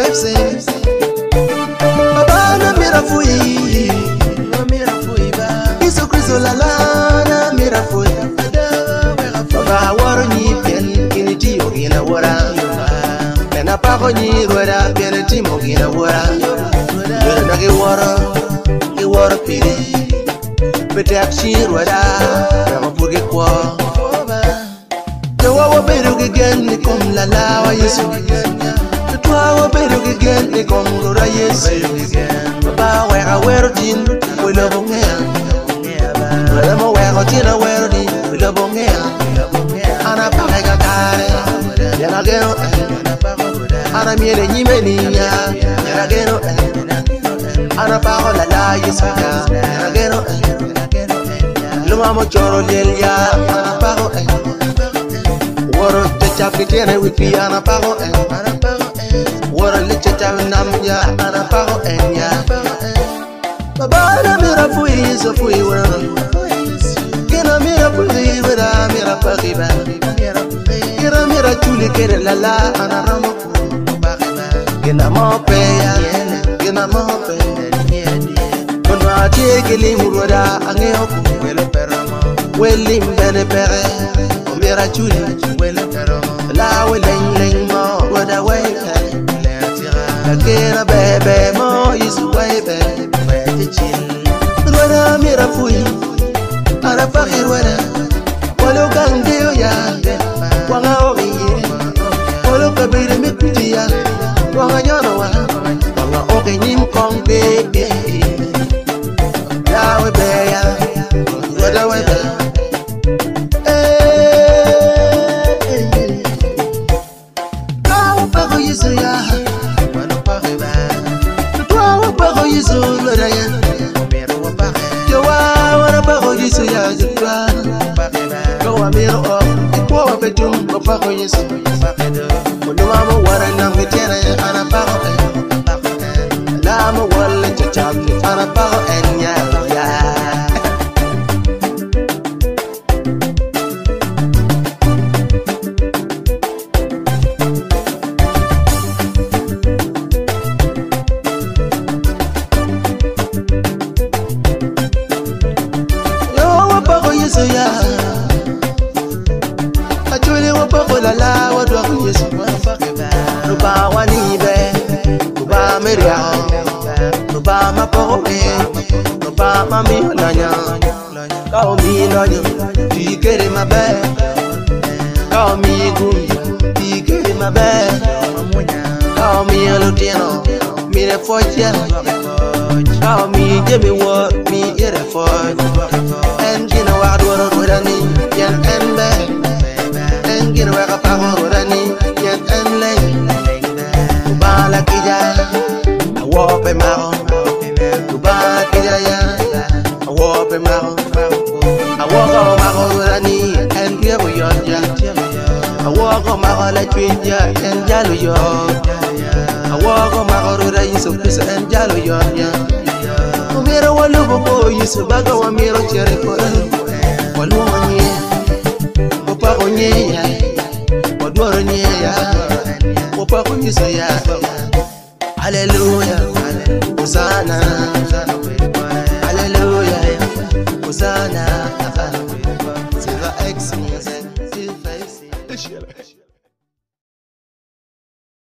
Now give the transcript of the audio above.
vibes Baba na mira fui ba Iso Kristo la la na mira fui Baba waro ni pen kini tiyo gina wara Pena pako ni rueda piene timo gina wara Yore na ki waro piri Pete akshi rueda Rama purge kwa Jawa wa beru ke gen ni kom la la wa Yesu Tutwa wa beru ke gen ni kom lura Yesu Baba weka wero din Wila bongea Wala mo weka tina wero din Wila bongea Ana pake kakare Yana geno Ana miele nyime niya Yana geno Ana pako la la Yesu Yana geno Luma mo choro liel ya Ana pako Waro chachap kitiene wipi ana pako Waro le chachap nam ya ana pako ya Baba na mira fui so fui waro Kena mira fui wara mira pakiba Kena mira chuli kere lala ana ramo Kena mope ya Kena mope Kono atie kili murwada angeoku Weli mbene pere Mira chuli La weleng leng mo Wada weka La kena bebe mo Yisu webe Rwada mira fui Ara pakir wada Walo gang deo ya Wanga ogi Walo kabiri mikuti ya Wanga nyono wa Wanga ogi nyim kong bebe La webe ya Wada webe Yesu ya Wano pake ba Tutwa wapako Yesu lora ya Jawa wana pako Yesu ya Jutwa Kawa miro o Ikwa wapetum wapako Yesu Munuma mo wara nangi tena ya Ana pako La mo wale chachap Ana pako enya ya Yesu ya Achule wapako lala wadwa ku Yesu Nuba wanibe Nuba meria Nuba mapoke Nuba mami lanya Kao mi lanyo Tikere mabe Kao mi gumi Tikere mabe Kao mi alutino Mire foche Kao mi jemi wo Mi ire foche Engine wad waro rani yen enbe Engine waka paho rani yen enle Kubala kija Awope mao Kubala kija ya Awope mao Awoko mao rani Engine wuyonja Awoko mao la chwinja Enjalu yon Awoko mao rani Yesu enjalu yon Mira walubo ko Yesu baga wa miro chere ko Walubo nye Opa ko nye ya Wadwaro nye ya Opa ko Yesu ya Hallelujah Hosanna Hallelujah Hosanna Silver X Music Silver X